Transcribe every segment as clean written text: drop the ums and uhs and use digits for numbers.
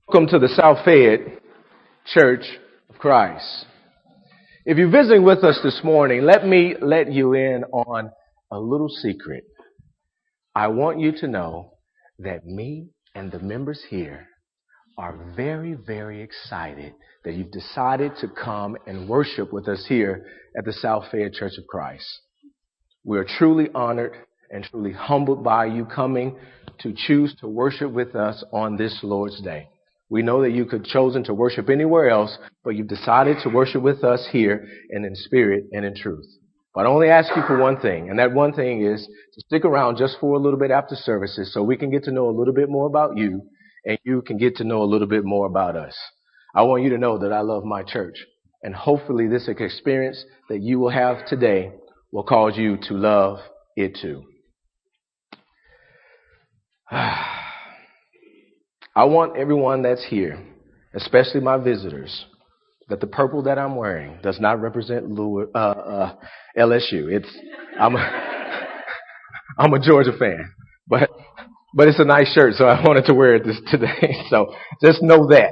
Welcome to the South Fayette Church of Christ. If you're visiting with us this morning, let me let you in on a little secret. I want you to know that me and the members here are very, very excited that you've decided to come and worship with us here at the South Fayette Church of Christ. We are truly honored and truly humbled by you coming to choose to worship with us on this Lord's Day. We know that you could have chosen to worship anywhere else, but you've decided to worship with us here and in spirit and in truth. But I only ask you for one thing, and that one thing is to stick around just for a little bit after services so we can get to know a little bit more about you and you can get to know a little bit more about us. I want you to know that I love my church, and hopefully this experience that you will have today will cause you to love it too. I want everyone that's here, especially my visitors, that the purple that I'm wearing does not represent LSU. I'm a Georgia fan, but it's a nice shirt, so I wanted to wear it today. So just know that.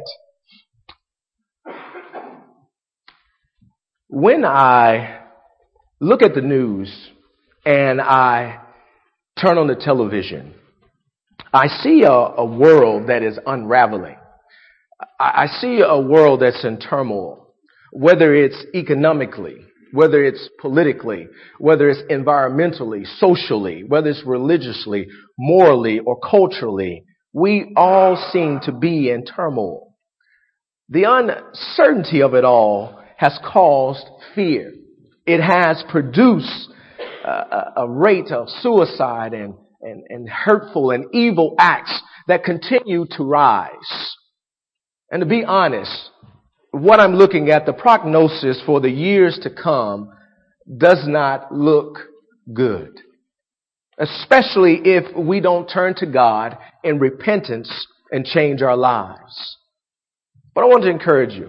When I look at the news and I turn on the television, I see a world that is unraveling. I see a world that's in turmoil, whether it's economically, whether it's politically, whether it's environmentally, socially, whether it's religiously, morally, or culturally. We all seem to be in turmoil. The uncertainty of it all has caused fear. It has produced a rate of suicide and hurtful and evil acts that continue to rise. And to be honest, what I'm looking at, the prognosis for the years to come does not look good. Especially if we don't turn to God in repentance and change our lives. But I want to encourage you.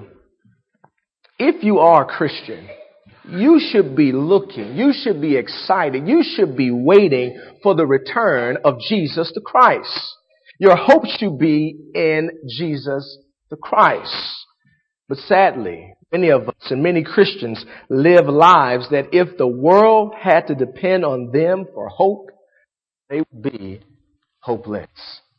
If you are a Christian, you should be looking, you should be excited, you should be waiting for the return of Jesus the Christ. Your hope should be in Jesus the Christ. But sadly, many of us and many Christians live lives that if the world had to depend on them for hope, they would be hopeless.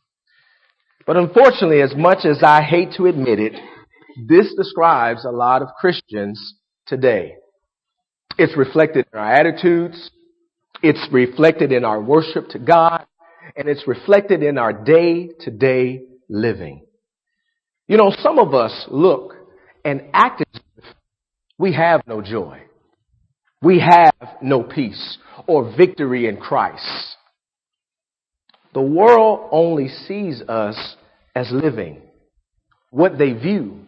But unfortunately, as much as I hate to admit it, this describes a lot of Christians today. It's reflected in our attitudes, it's reflected in our worship to God, and it's reflected in our day-to-day living. You know, some of us look and act as if we have no joy, we have no peace or victory in Christ. The world only sees us as living what they view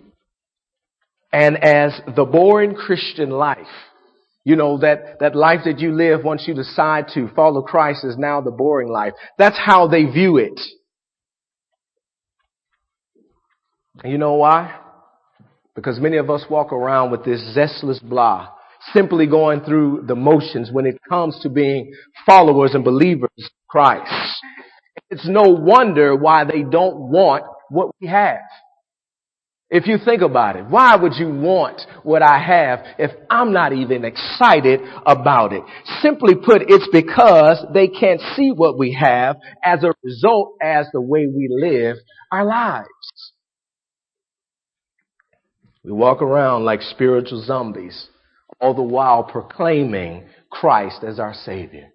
and as the boring Christian life. You know, that life that you live once you decide to follow Christ is now the boring life. That's how they view it. And you know why? Because many of us walk around with this zestless blah, simply going through the motions when it comes to being followers and believers of Christ. It's no wonder why they don't want what we have. If you think about it, why would you want what I have if I'm not even excited about it? Simply put, it's because they can't see what we have as a result as the way we live our lives. We walk around like spiritual zombies, all the while proclaiming Christ as our Savior.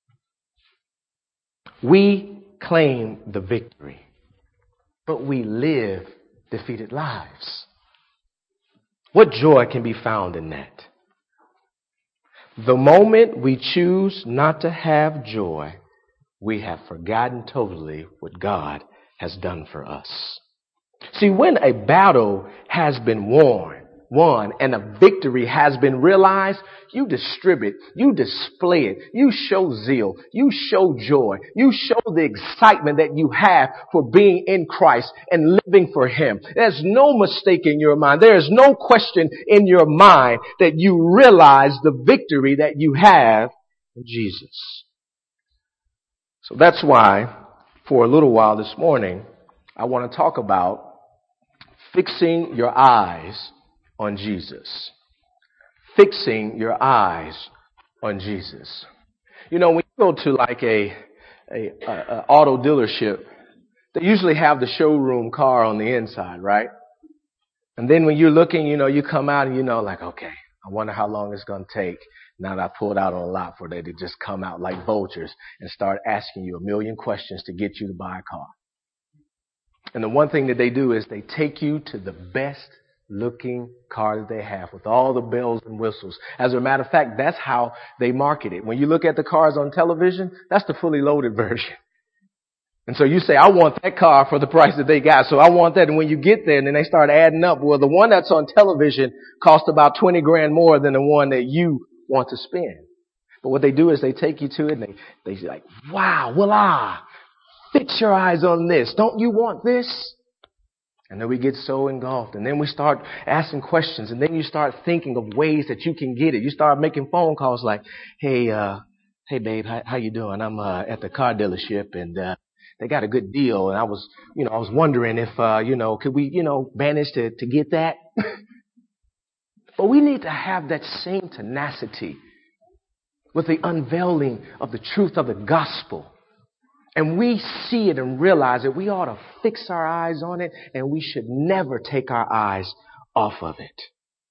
We claim the victory, but we live defeated lives. What joy can be found in that? The moment we choose not to have joy, we have forgotten totally what God has done for us. See, when a battle has been won and a victory has been realized, you distribute, you display it, you show zeal, you show joy, you show the excitement that you have for being in Christ and living for Him. There's no mistake in your mind. There is no question in your mind that you realize the victory that you have in Jesus. So that's why, for a little while this morning, I want to talk about Fixing your eyes on Jesus. Fixing your eyes on Jesus. You know, when you go to like a auto dealership, they usually have the showroom car on the inside, right? And then when you're looking, you know, you come out and you know, like, okay, I wonder how long it's going to take now that I pulled out on a lot for they to just come out like vultures and start asking you a million questions to get you to buy a car. And the one thing that they do is they take you to the best looking car that they have with all the bells and whistles. As a matter of fact, that's how they market it. When you look at the cars on television, that's the fully loaded version. And so you say, I want that car for the price that they got. So I want that. And when you get there and then they start adding up, well, the one that's on television costs about 20 grand more than the one that you want to spend. But what they do is they take you to it and they say like, wow, fix your eyes on this. Don't you want this? And then we get so engulfed and then we start asking questions and then you start thinking of ways that you can get it. You start making phone calls like, hey babe, how you doing? I'm at the car dealership and they got a good deal and I was wondering if could we manage to get that? But we need to have that same tenacity with the unveiling of the truth of the gospel. And we see it and realize that we ought to fix our eyes on it and we should never take our eyes off of it.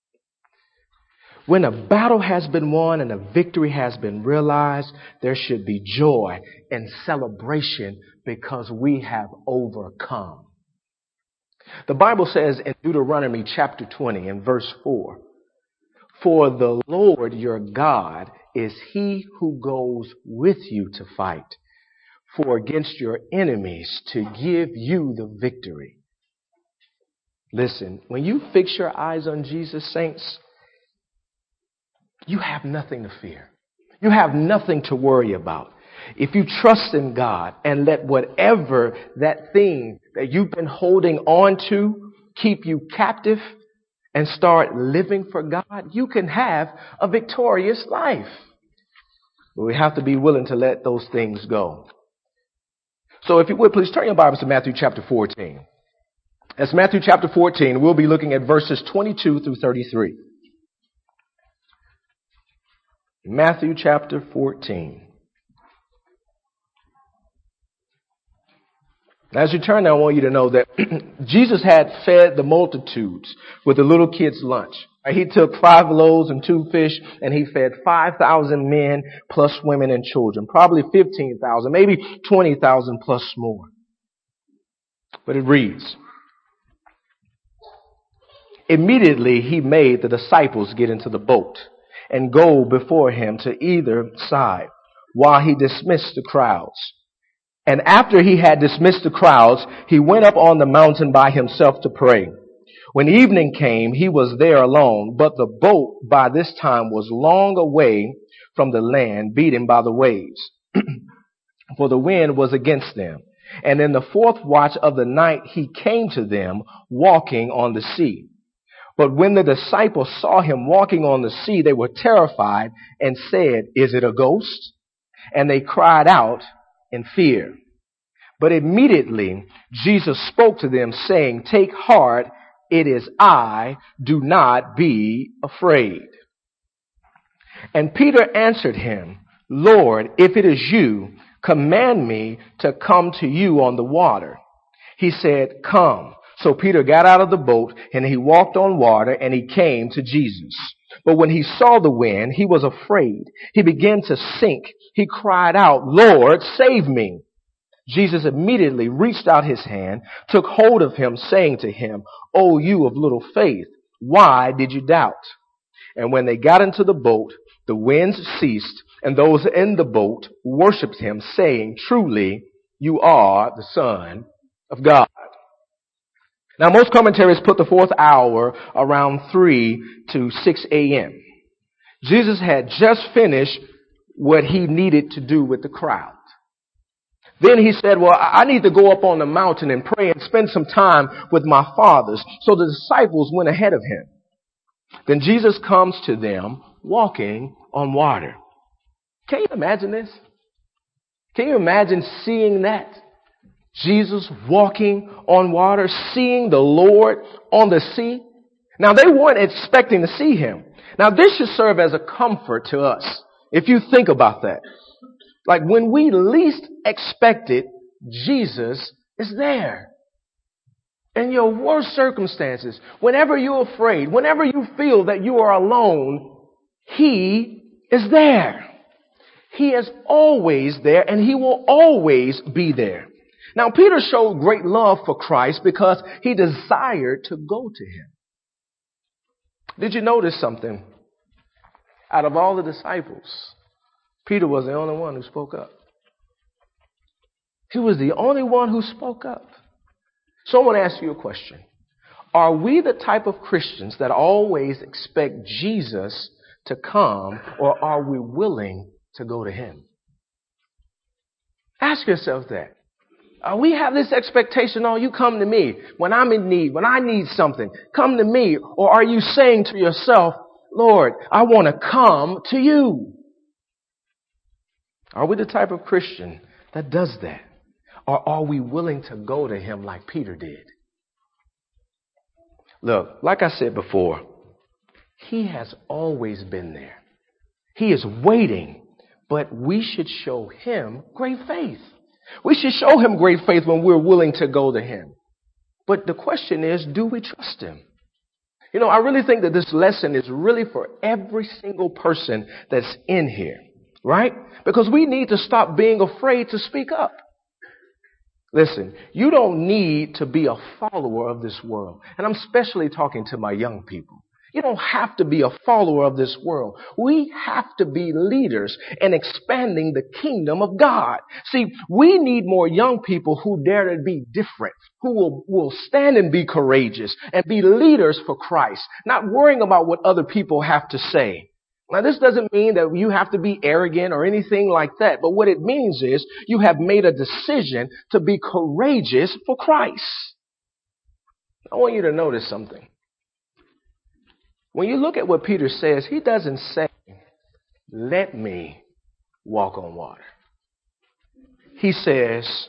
When a battle has been won and a victory has been realized, there should be joy and celebration because we have overcome. The Bible says in Deuteronomy chapter 20 and verse 4, for the Lord your God is he who goes with you to fight. For against your enemies to give you the victory. Listen, when you fix your eyes on Jesus, saints, you have nothing to fear. You have nothing to worry about. If you trust in God and let whatever that thing that you've been holding on to keep you captive and start living for God, you can have a victorious life. But we have to be willing to let those things go. So if you would, please turn your Bibles to Matthew chapter 14. That's Matthew chapter 14. We'll be looking at verses 22 through 33. Matthew chapter 14. As you turn there, I want you to know that Jesus had fed the multitudes with the little kids' lunch. He took 5 loaves and 2 fish, and he fed 5,000 men plus women and children. Probably 15,000, maybe 20,000 plus more. But it reads, immediately he made the disciples get into the boat and go before him to either side while he dismissed the crowds. And after he had dismissed the crowds, he went up on the mountain by himself to pray. When evening came, he was there alone, but the boat by this time was long away from the land, beaten by the waves, for the wind was against them. And in the 4th watch of the night, he came to them walking on the sea. But when the disciples saw him walking on the sea, they were terrified and said, is it a ghost? And they cried out in fear. But immediately Jesus spoke to them, saying, take heart, it is I, do not be afraid. And Peter answered him, Lord, if it is you, command me to come to you on the water. He said, come. So Peter got out of the boat and he walked on water and he came to Jesus. But when he saw the wind, he was afraid. He began to sink. He cried out, Lord, save me. Jesus immediately reached out his hand, took hold of him, saying to him, O you of little faith, why did you doubt? And when they got into the boat, the winds ceased, and those in the boat worshiped him, saying, truly, you are the Son of God. Now, most commentaries put the 4th hour around 3 to 6 a.m. Jesus had just finished what he needed to do with the crowd. Then he said, well, I need to go up on the mountain and pray and spend some time with my fathers. So the disciples went ahead of him. Then Jesus comes to them walking on water. Can you imagine this? Can you imagine seeing that? Jesus walking on water, seeing the Lord on the sea. Now, they weren't expecting to see him. Now, this should serve as a comfort to us, if you think about that. Like when we least expect it, Jesus is there. In your worst circumstances, whenever you're afraid, whenever you feel that you are alone, he is there. He is always there, and he will always be there. Now, Peter showed great love for Christ because he desired to go to him. Did you notice something? Out of all the disciples, Peter was the only one who spoke up. He was the only one who spoke up. So I want to ask you a question. Are we the type of Christians that always expect Jesus to come, or are we willing to go to him? Ask yourself that. We have this expectation, oh, you come to me when I'm in need, when I need something, come to me. Or are you saying to yourself, Lord, I want to come to you? Are we the type of Christian that does that? Or are we willing to go to him like Peter did? Look, like I said before, he has always been there. He is waiting, but we should show him great faith. We should show him great faith when we're willing to go to him. But the question is, do we trust him? You know, I really think that this lesson is really for every single person that's in here, right? Because we need to stop being afraid to speak up. Listen, you don't need to be a follower of this world. And I'm especially talking to my young people. You don't have to be a follower of this world. We have to be leaders in expanding the kingdom of God. See, we need more young people who dare to be different, who will stand and be courageous and be leaders for Christ, not worrying about what other people have to say. Now, this doesn't mean that you have to be arrogant or anything like that. But what it means is you have made a decision to be courageous for Christ. I want you to notice something. When you look at what Peter says, he doesn't say, let me walk on water. He says,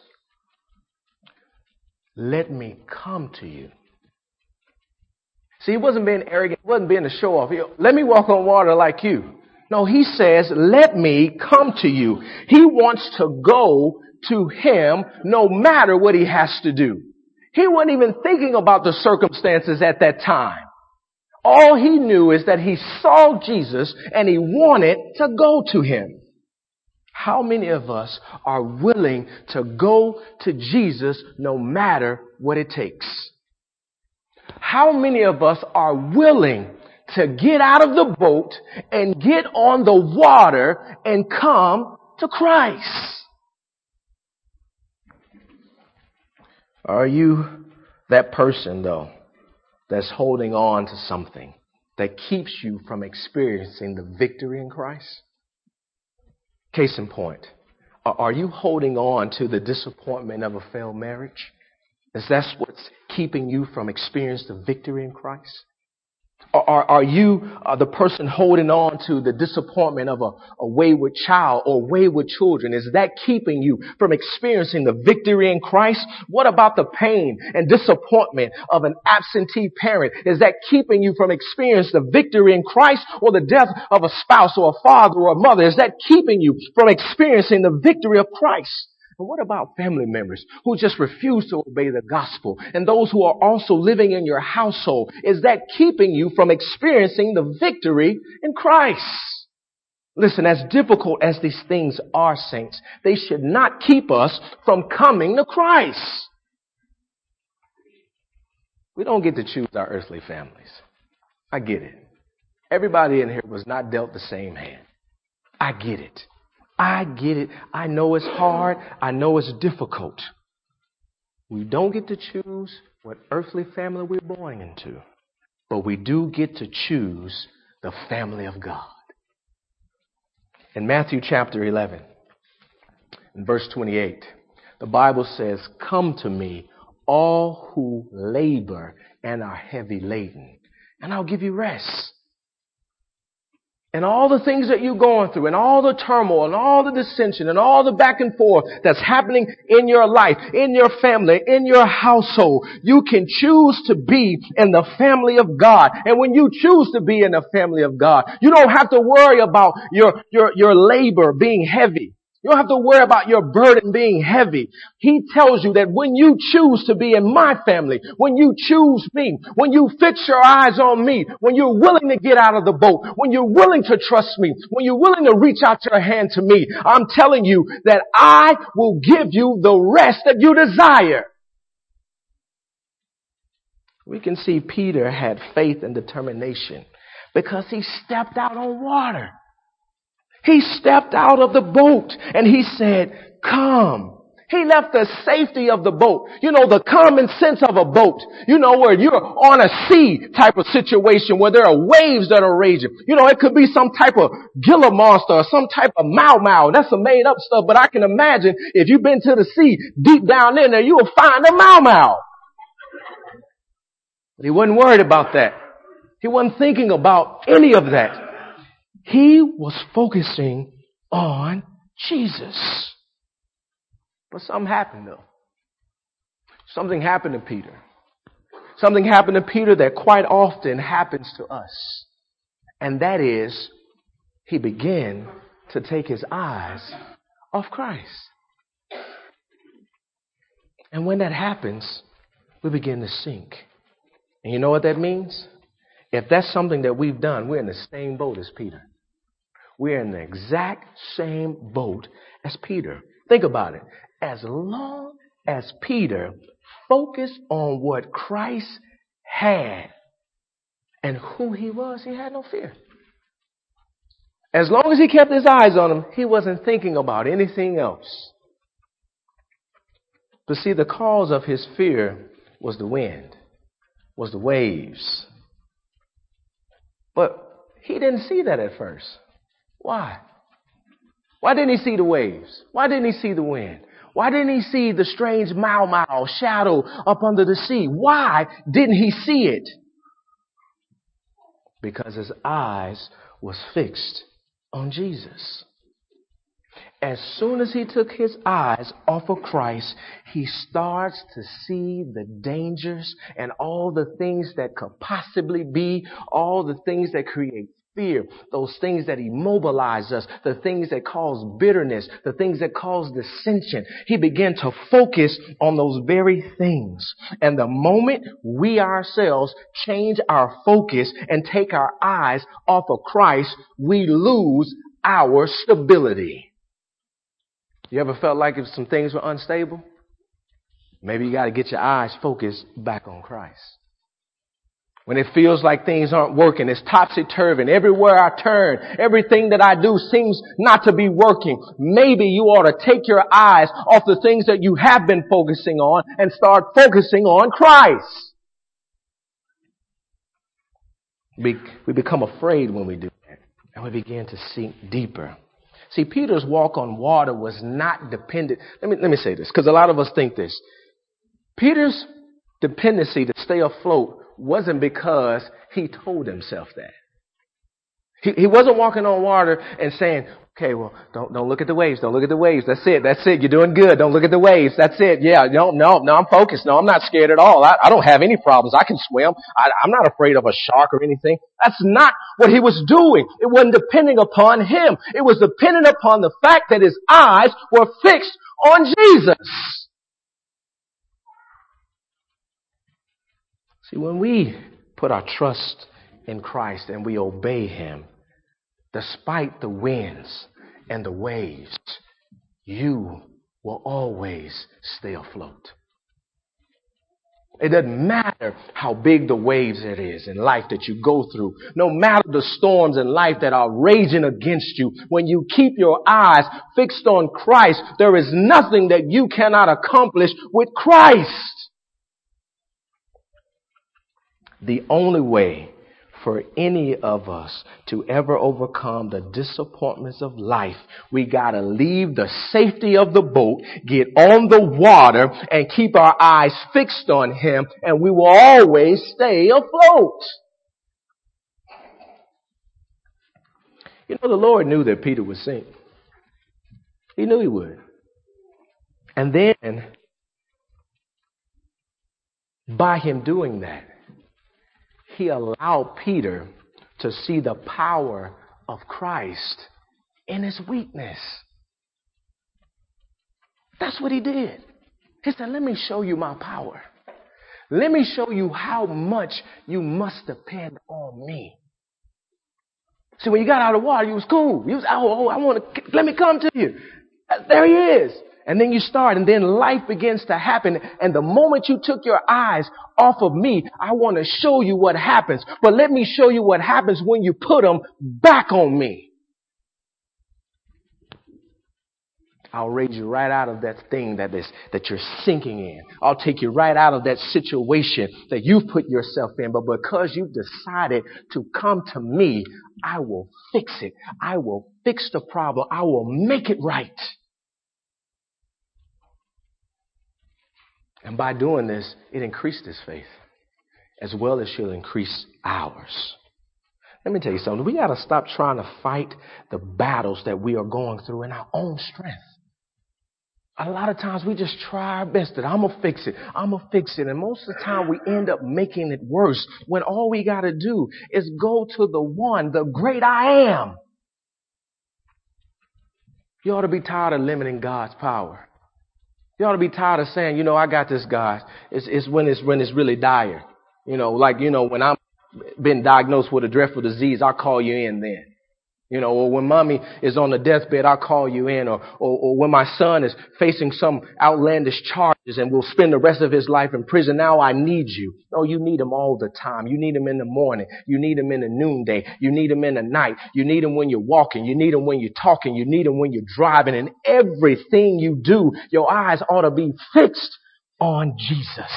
let me come to you. See, he wasn't being arrogant. He wasn't being a show off. Let me walk on water like you. No, he says, let me come to you. He wants to go to him no matter what he has to do. He wasn't even thinking about the circumstances at that time. All he knew is that he saw Jesus and he wanted to go to him. How many of us are willing to go to Jesus no matter what it takes? How many of us are willing to get out of the boat and get on the water and come to Christ? Are you that person, though, that's holding on to something that keeps you from experiencing the victory in Christ? Case in point, are you holding on to the disappointment of a failed marriage? Is that what's keeping you from experiencing the victory in Christ? Are you the person holding on to the disappointment of a wayward child or wayward children? Is that keeping you from experiencing the victory in Christ? What about the pain and disappointment of an absentee parent? Is that keeping you from experiencing the victory in Christ? Or the death of a spouse or a father or a mother? Is that keeping you from experiencing the victory of Christ? But what about family members who just refuse to obey the gospel, and those who are also living in your household? Is that keeping you from experiencing the victory in Christ? Listen, as difficult as these things are, saints, they should not keep us from coming to Christ. We don't get to choose our earthly families. I get it. Everybody in here was not dealt the same hand. I get it. I get it. I know it's hard. I know it's difficult. We don't get to choose what earthly family we're born into, but we do get to choose the family of God. In Matthew chapter 11, in verse 28, the Bible says, "Come to me, all who labor and are heavy laden, and I'll give you rest." And all the things that you're going through and all the turmoil and all the dissension and all the back and forth that's happening in your life, in your family, in your household, you can choose to be in the family of God. And when you choose to be in the family of God, you don't have to worry about your labor being heavy. You don't have to worry about your burden being heavy. He tells you that when you choose to be in my family, when you choose me, when you fix your eyes on me, when you're willing to get out of the boat, when you're willing to trust me, when you're willing to reach out your hand to me, I'm telling you that I will give you the rest that you desire. We can see Peter had faith and determination because he stepped out on water. He stepped out of the boat and he said, come. He left the safety of the boat. You know, the common sense of a boat. You know, where you're on a sea type of situation where there are waves that are raging. You know, it could be some type of Gila monster or some type of Mau. That's some made up stuff. But I can imagine if you've been to the sea deep down in there, you will find a Mau. But he wasn't worried about that. He wasn't thinking about any of that. He was focusing on Jesus. But something happened though. Something happened to Peter. Something happened to Peter that quite often happens to us. And that is, he began to take his eyes off Christ. And when that happens, we begin to sink. And you know what that means? If that's something that we've done, we're in the same boat as Peter. We're in the exact same boat as Peter. Think about it. As long as Peter focused on what Christ had and who he was, he had no fear. As long as he kept his eyes on him, he wasn't thinking about anything else. But see, the cause of his fear was the wind, was the waves. But he didn't see that at first. Why? Why didn't he see the waves? Why didn't he see the wind? Why didn't he see the strange Mau shadow up under the sea? Why didn't he see it? Because his eyes was fixed on Jesus. As soon as he took his eyes off of Christ, he starts to see the dangers and all the things that could possibly be, all the things that create fear, those things that immobilize us, the things that cause bitterness, the things that cause dissension. He began to focus on those very things. And the moment we ourselves change our focus and take our eyes off of Christ, we lose our stability. You ever felt like if some things were unstable? Maybe you got to get your eyes focused back on Christ. When it feels like things aren't working, it's topsy-turvy. Everywhere I turn, everything that I do seems not to be working. Maybe you ought to take your eyes off the things that you have been focusing on and start focusing on Christ. We become afraid when we do that, and we begin to sink deeper. See, Peter's walk on water was not dependent. Let me say this, because a lot of us think this. Peter's dependency to stay afloat wasn't because he told himself that. He wasn't walking on water and saying, okay, well, don't look at the waves. Don't look at the waves. That's it. You're doing good. Don't look at the waves. That's it. Yeah, no, I'm focused. No, I'm not scared at all. I don't have any problems. I can swim. I'm not afraid of a shark or anything. That's not what he was doing. It wasn't depending upon him. It was dependent upon the fact that his eyes were fixed on Jesus. See, when we put our trust in Christ and we obey him, despite the winds and the waves, you will always stay afloat. It doesn't matter how big the waves it is in life that you go through. No matter the storms in life that are raging against you. When you keep your eyes fixed on Christ, there is nothing that you cannot accomplish with Christ. The only way for any of us to ever overcome the disappointments of life, we got to leave the safety of the boat, get on the water, and keep our eyes fixed on him, and we will always stay afloat. You know, the Lord knew that Peter would sink. He knew he would. And then, by him doing that, he allowed Peter to see the power of Christ in his weakness. That's what he did. He said, let me show you my power. Let me show you how much you must depend on me. See, when you got out of the water, you was cool. You was, let me come to you. There he is. And then you start, and then life begins to happen. And the moment you took your eyes off of me, I want to show you what happens. But let me show you what happens when you put them back on me. I'll raise you right out of that thing that you're sinking in. I'll take you right out of that situation that you've put yourself in. But because you've decided to come to me, I will fix it. I will fix the problem. I will make it right. And by doing this, it increased his faith as well as she'll increase ours. Let me tell you something. We got to stop trying to fight the battles that we are going through in our own strength. A lot of times we just try our best that I'm going to fix it. I'm going to fix it. And most of the time we end up making it worse when all we got to do is go to the one, the great I am. You ought to be tired of limiting God's power. You ought to be tired of saying, you know, I got this, God. It's when it's really dire. You know, like, you know, when I'm been diagnosed with a dreadful disease, I'll call you in then. You know, or when mommy is on the deathbed, I'll call you in. Or when my son is facing some outlandish charges and will spend the rest of his life in prison, now I need you. No, you need him all the time. You need him in the morning. You need him in the noonday. You need him in the night. You need him when you're walking. You need him when you're talking. You need him when you're driving. And everything you do, your eyes ought to be fixed on Jesus.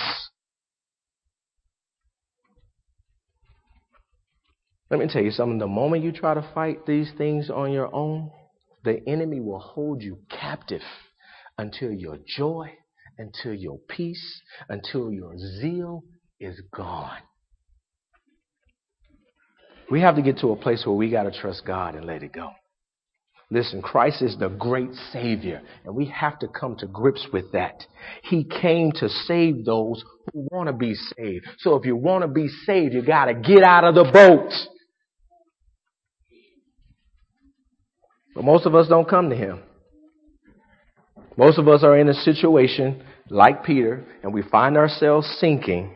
Let me tell you something. The moment you try to fight these things on your own, the enemy will hold you captive until your joy, until your peace, until your zeal is gone. We have to get to a place where we got to trust God and let it go. Listen, Christ is the great Savior, and we have to come to grips with that. He came to save those who want to be saved. So if you want to be saved, you got to get out of the boat. But most of us don't come to him. Most of us are in a situation like Peter, and we find ourselves sinking,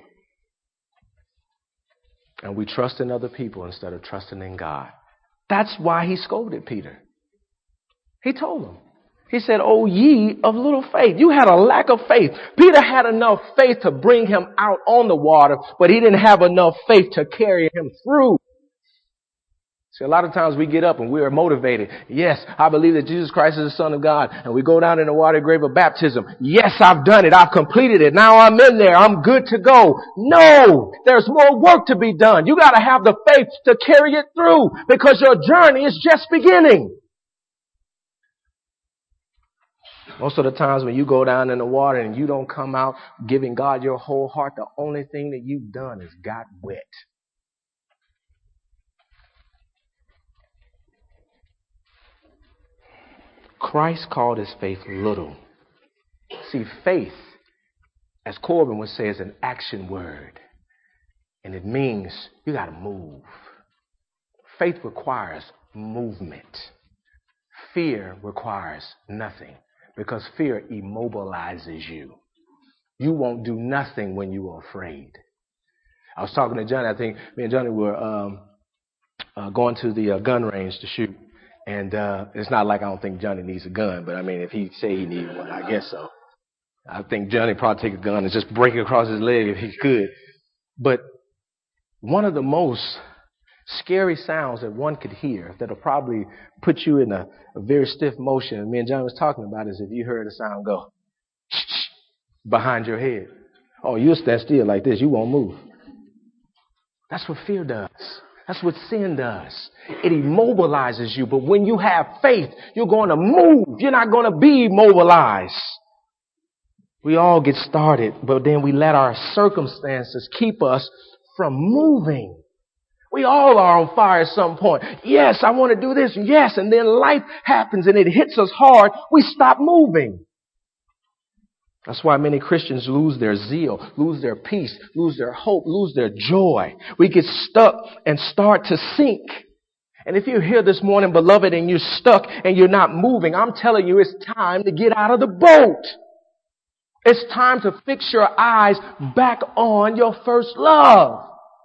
and we trust in other people instead of trusting in God. That's why he scolded Peter. He told him. He said, "O ye of little faith." You had a lack of faith. Peter had enough faith to bring him out on the water, but he didn't have enough faith to carry him through. See, a lot of times we get up and we are motivated. Yes, I believe that Jesus Christ is the Son of God. And we go down in the water grave of baptism. Yes, I've done it. I've completed it. Now I'm in there. I'm good to go. No, there's more work to be done. You got to have the faith to carry it through because your journey is just beginning. Most of the times when you go down in the water and you don't come out giving God your whole heart, the only thing that you've done is got wet. Christ called his faith little. See, faith, as Corbin would say, is an action word. And it means you got to move. Faith requires movement. Fear requires nothing because fear immobilizes you. You won't do nothing when you are afraid. I was talking to Johnny. I think me and Johnny were going to the gun range to shoot. And it's not like I don't think Johnny needs a gun, but I mean, if he say he needs one, I guess so. I think Johnny probably take a gun and just break it across his leg if he could. But one of the most scary sounds that one could hear that'll probably put you in a very stiff motion, and me and Johnny was talking about, is if you heard a sound go behind your head. Oh, you'll stand still like this. You won't move. That's what fear does. That's what sin does. It immobilizes you. But when you have faith, you're going to move. You're not going to be immobilized. We all get started, but then we let our circumstances keep us from moving. We all are on fire at some point. Yes, I want to do this. Yes, and then life happens and it hits us hard. We stop moving. That's why many Christians lose their zeal, lose their peace, lose their hope, lose their joy. We get stuck and start to sink. And if you're here this morning, beloved, and you're stuck and you're not moving, I'm telling you, it's time to get out of the boat. It's time to fix your eyes back on your first love.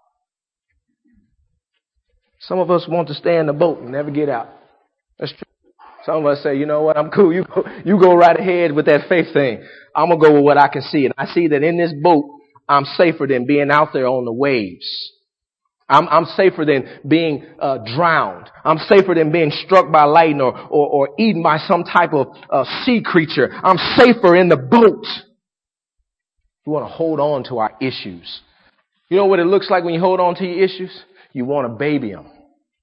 Some of us want to stay in the boat and never get out. That's true. Some of us say, you know what, I'm cool. You go right ahead with that faith thing. I'm going to go with what I can see. And I see that in this boat, I'm safer than being out there on the waves. I'm safer than being drowned. I'm safer than being struck by lightning or eaten by some type of sea creature. I'm safer in the boat. We want to hold on to our issues. You know what it looks like when you hold on to your issues? You want to baby them.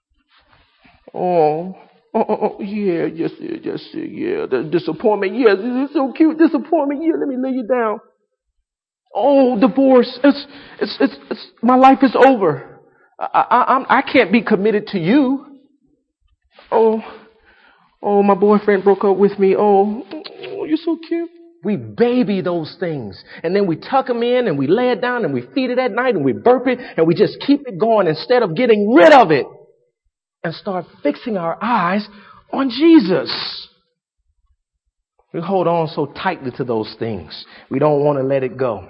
Oh, yeah, yeah. The disappointment, yeah, it's so cute. Disappointment, yeah. Let me lay you down. Oh, divorce. It's my life is over. I can't be committed to you. Oh, my boyfriend broke up with me. Oh, you're so cute. We baby those things, and then we tuck them in and we lay it down and we feed it at night and we burp it and we just keep it going instead of getting rid of it and start fixing our eyes on Jesus. We hold on so tightly to those things. We don't want to let it go.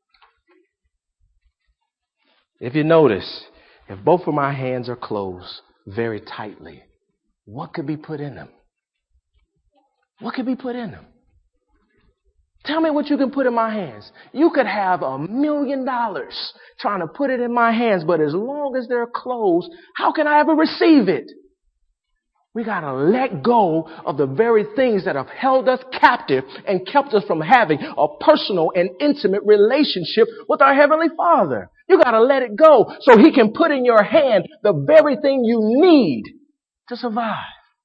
If you notice, if both of my hands are closed very tightly, what could be put in them? What could be put in them? Tell me what you can put in my hands. You could have $1 million trying to put it in my hands, but as long as they're closed, how can I ever receive it? We got to let go of the very things that have held us captive and kept us from having a personal and intimate relationship with our Heavenly Father. You got to let it go so He can put in your hand the very thing you need to survive.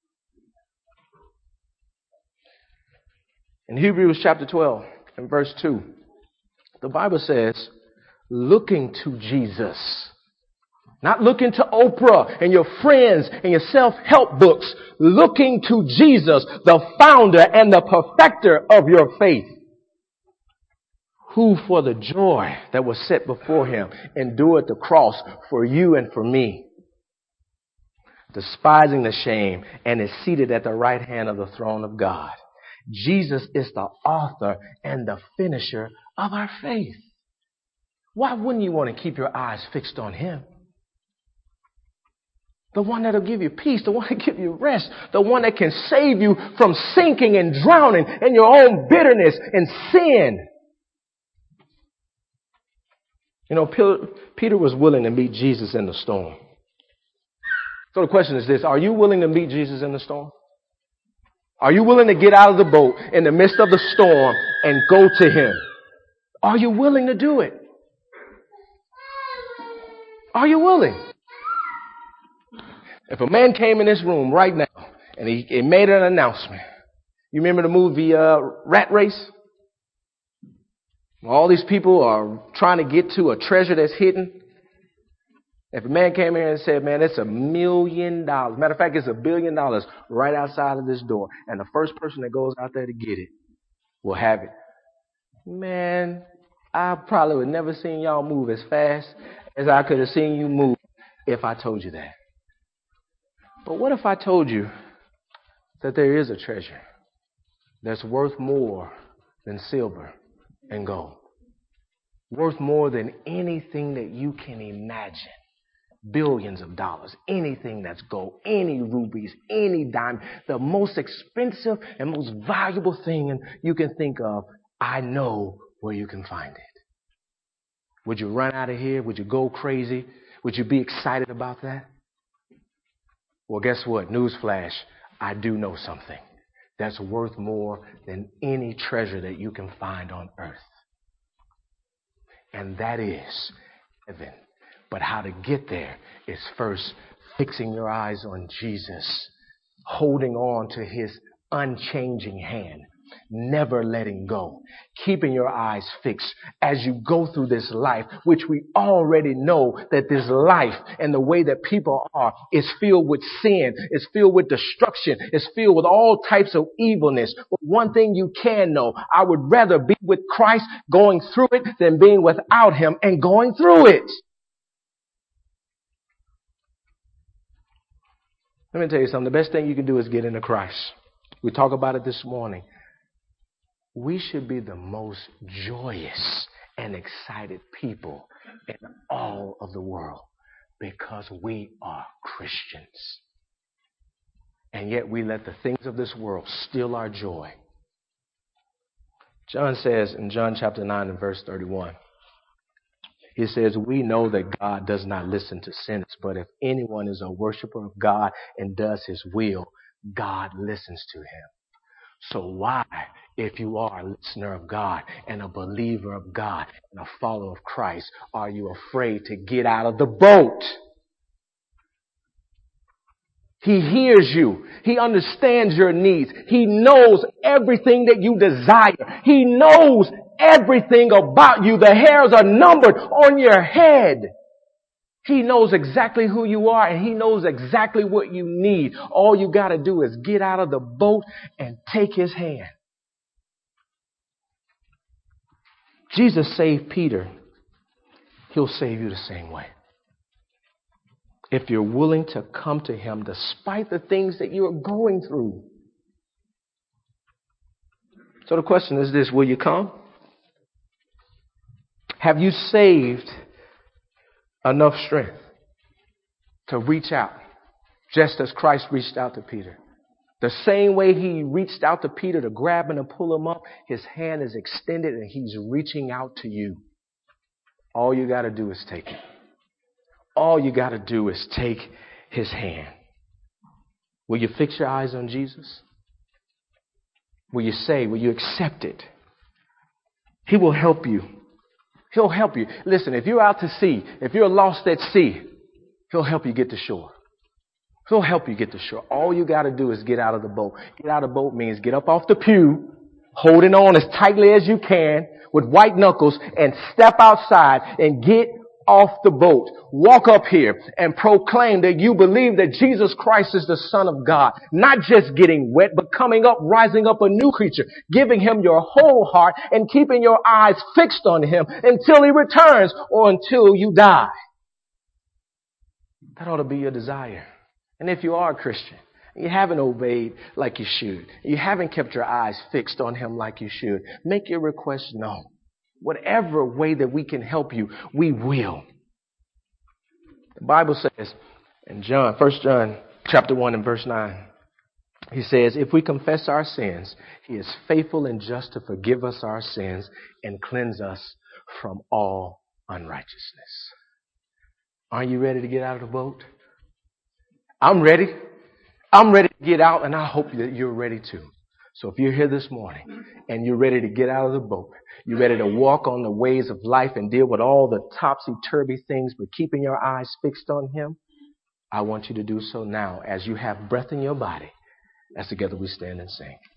In Hebrews chapter 12 and verse 2, the Bible says, looking to Jesus. Not looking to Oprah and your friends and your self-help books. Looking to Jesus, the founder and the perfecter of your faith. Who for the joy that was set before Him endured the cross for you and for me. Despising the shame and is seated at the right hand of the throne of God. Jesus is the author and the finisher of our faith. Why wouldn't you want to keep your eyes fixed on Him? The one that'll give you peace, the one that give you rest, the one that can save you from sinking and drowning in your own bitterness and sin. You know, Peter was willing to meet Jesus in the storm. So the question is this, are you willing to meet Jesus in the storm? Are you willing to get out of the boat in the midst of the storm and go to Him? Are you willing to do it? Are you willing? If a man came in this room right now and he made an announcement, you remember the movie Rat Race? All these people are trying to get to a treasure that's hidden. If a man came here and said, man, it's $1 million. Matter of fact, it's $1 billion right outside of this door. And the first person that goes out there to get it will have it. Man, I probably would never seen y'all move as fast as I could have seen you move if I told you that. But what if I told you that there is a treasure that's worth more than silver and gold? Worth more than anything that you can imagine. Billions of dollars, anything that's gold, any rubies, any diamond, the most expensive and most valuable thing you can think of, I know where you can find it. Would you run out of here? Would you go crazy? Would you be excited about that? Well, guess what? Newsflash, I do know something that's worth more than any treasure that you can find on earth. And that is heaven. But how to get there is first fixing your eyes on Jesus, holding on to His unchanging hand, never letting go, keeping your eyes fixed as you go through this life, which we already know that this life and the way that people are is filled with sin, is filled with destruction, is filled with all types of evilness. But one thing you can know, I would rather be with Christ going through it than being without him and going through it. Let me tell you something. The best thing you can do is get into Christ. We talk about it this morning. We should be the most joyous and excited people in all of the world because we are Christians. And yet we let the things of this world steal our joy. John says in John chapter 9 and verse 31, he says, we know that God does not listen to sinners, but if anyone is a worshiper of God and does his will, God listens to him. So why, if you are a listener of God and a believer of God and a follower of Christ, are you afraid to get out of the boat? He hears you. He understands your needs. He knows everything that you desire. He knows everything about you. The hairs are numbered on your head. He knows exactly who you are and he knows exactly what you need. All you got to do is get out of the boat and take his hand. Jesus saved Peter. He'll save you the same way. If you're willing to come to him despite the things that you are going through. So the question is this, will you come? Have you saved enough strength to reach out just as Christ reached out to Peter? The same way he reached out to Peter to grab him and pull him up, his hand is extended and he's reaching out to you. All you got to do is take it. All you got to do is take his hand. Will you fix your eyes on Jesus? Will you accept it? He will help you. He'll help you. Listen, if you're out to sea, if you're lost at sea, he'll help you get to shore. He'll help you get to shore. All you got to do is get out of the boat. Get out of the boat means get up off the pew, holding on as tightly as you can with white knuckles and step outside and get off the boat. Walk up here and proclaim that you believe that Jesus Christ is the Son of God. Not just getting wet, but coming up, rising up a new creature, giving him your whole heart and keeping your eyes fixed on him until he returns or until you die. That ought to be your desire. And if you are a Christian, you haven't obeyed like you should, you haven't kept your eyes fixed on him like you should, make your request known. Whatever way that we can help you, we will. The Bible says in 1 John chapter 1 and verse 9, he says, if we confess our sins, he is faithful and just to forgive us our sins and cleanse us from all unrighteousness. Are you ready to get out of the boat? I'm ready. I'm ready to get out, and I hope that you're ready too. So if you're here this morning and you're ready to get out of the boat, you're ready to walk on the ways of life and deal with all the topsy-turvy things, but keeping your eyes fixed on him, I want you to do so now as you have breath in your body, as together we stand and sing.